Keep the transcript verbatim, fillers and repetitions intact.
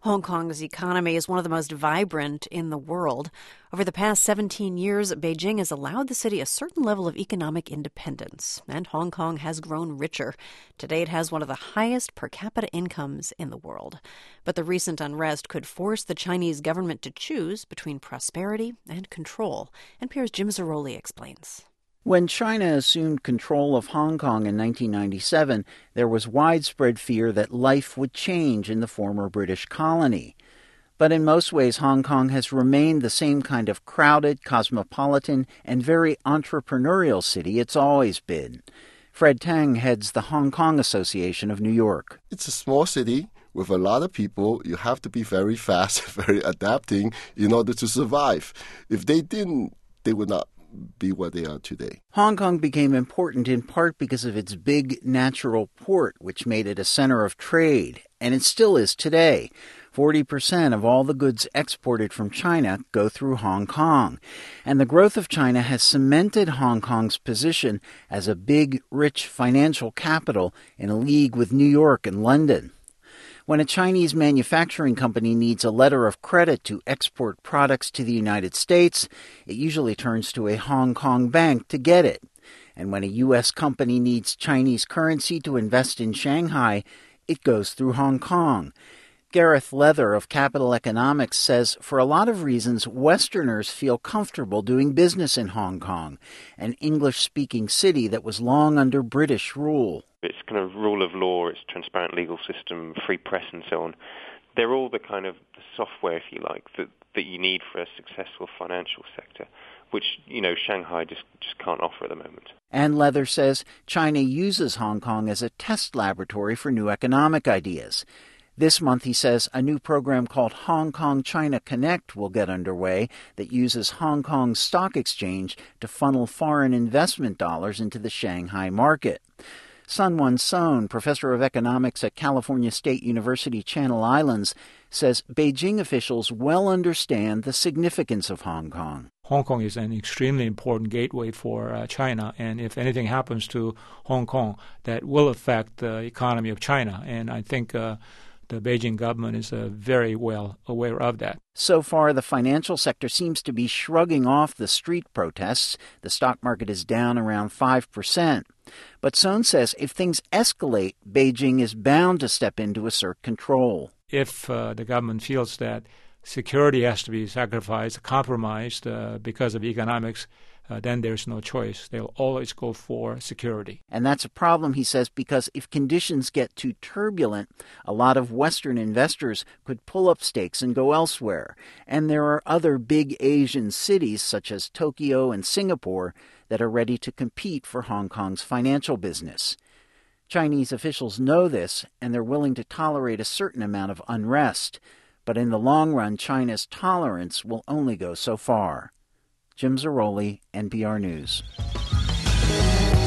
Hong Kong's economy is one of the most vibrant in the world. Over the past seventeen years, Beijing has allowed the city a certain level of economic independence, and Hong Kong has grown richer. Today, it has one of the highest per capita incomes in the world. But the recent unrest could force the Chinese government to choose between prosperity and control. N P R's Jim Zarroli explains. When China assumed control of Hong Kong in nineteen ninety-seven, there was widespread fear that life would change in the former British colony. But in most ways, Hong Kong has remained the same kind of crowded, cosmopolitan, and very entrepreneurial city it's always been. Fred Tang heads the Hong Kong Association of New York. It's a small city with a lot of people. You have to be very fast, very adapting in order to survive. If they didn't, they would not be where they are today. Hong Kong became important in part because of its big natural port, which made it a center of trade, and it still is today. forty percent of all the goods exported from China go through Hong Kong, and the growth of China has cemented Hong Kong's position as a big, rich financial capital in a league with New York and London. When a Chinese manufacturing company needs a letter of credit to export products to the United States, it usually turns to a Hong Kong bank to get it. And when a U S company needs Chinese currency to invest in Shanghai, it goes through Hong Kong. Gareth Leather of Capital Economics says for a lot of reasons, Westerners feel comfortable doing business in Hong Kong, an English-speaking city that was long under British rule. It's kind of rule of law, it's transparent legal system, free press and so on. They're all the kind of software, if you like, that, that you need for a successful financial sector, which, you know, Shanghai just, just can't offer at the moment. And Leather says China uses Hong Kong as a test laboratory for new economic ideas. This month, he says, a new program called Hong Kong-China Connect will get underway that uses Hong Kong's stock exchange to funnel foreign investment dollars into the Shanghai market. Sun-Won Sohn, professor of economics at California State University Channel Islands, says Beijing officials well understand the significance of Hong Kong. Hong Kong is an extremely important gateway for uh, China, and if anything happens to Hong Kong, that will affect the economy of China, and I think uh, the Beijing government is uh, very well aware of that. So far, the financial sector seems to be shrugging off the street protests. The stock market is down around five percent. But Sohn says if things escalate, Beijing is bound to step in to assert control. If uh, the government feels that security has to be sacrificed, compromised uh, because of economics, Uh, then there's no choice. They'll always go for security. And that's a problem, he says, because if conditions get too turbulent, a lot of Western investors could pull up stakes and go elsewhere. And there are other big Asian cities, such as Tokyo and Singapore, that are ready to compete for Hong Kong's financial business. Chinese officials know this, and they're willing to tolerate a certain amount of unrest. But in the long run, China's tolerance will only go so far. Jim Zarroli, N P R News.